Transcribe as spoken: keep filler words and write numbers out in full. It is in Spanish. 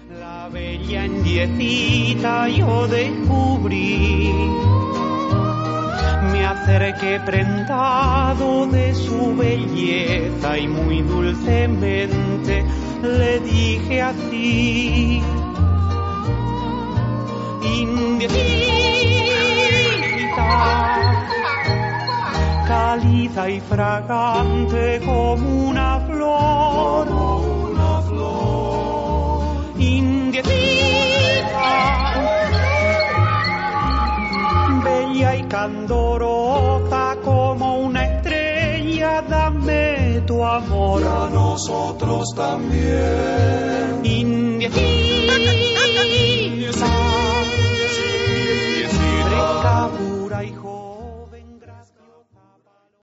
La bella indiecita yo descubrí, me acerqué prendado de su belleza y muy dulcemente le dije así: indiecita, cálida y fragante como una flor, como una flor, indiecita, bella y candorosa como una estrella, dame tu amor. Y a nosotros también. Indiecita.